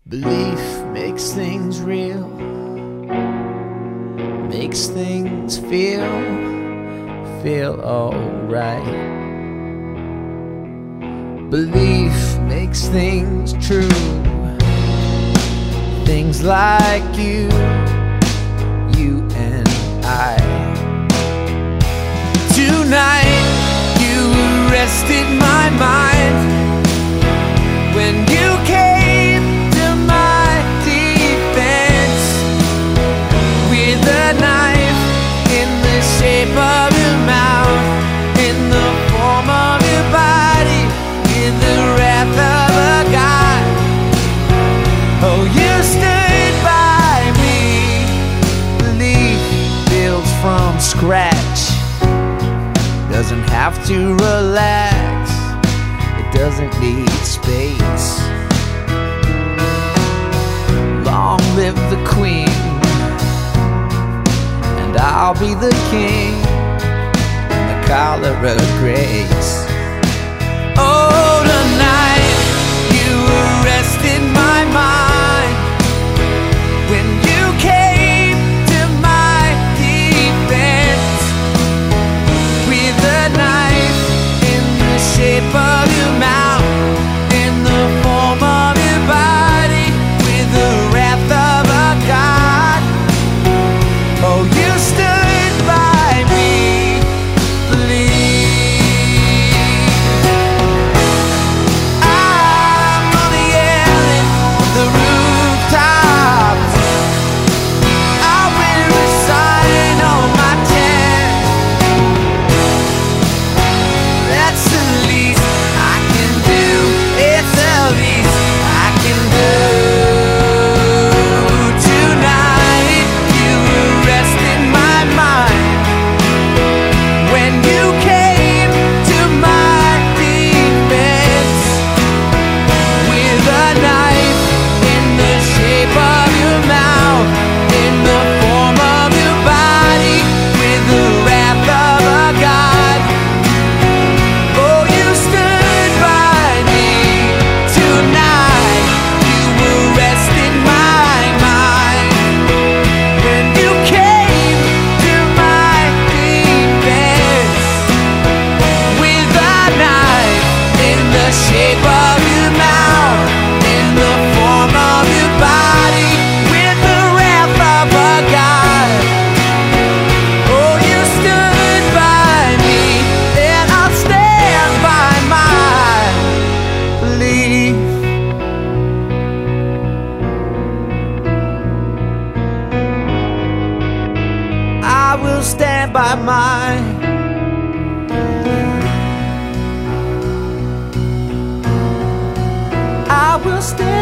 Belief makes things real, makes things feel alright. Belief makes things true, things like you and I. Tonight you arrested my mind when you came to my defense with a knife in the shape of your mouth, in the form of your body, in the wrath of a god. Oh, you stood by me. Belief builds from scratch, doesn't have to relax, it doesn't need space. Long live the queen, and I'll be the king in the collar of grace. Oh, tonight you arrested my mind when you came to my defense with a knife in the shape of your mouth, in the form of your body, with the wrath of a god. Oh, you stood by me. Believe I'm gonna yell at the rooftops, I'll wear a sign on my chest. That's the least I can do, it's the least I can do. Tonight you arrested my mind when you came to my defense with a knife in the shape of your mouth, in the form of your body, with the wrath of a god. Oh, you stood by me. Tonight you arrested my mind when you came to my defense with a knife in the shape of your mouth, in the form of your body, with the wrath of a god. Oh, you stood by me, and I'll stand by my belief. I will stand by mine. I will stand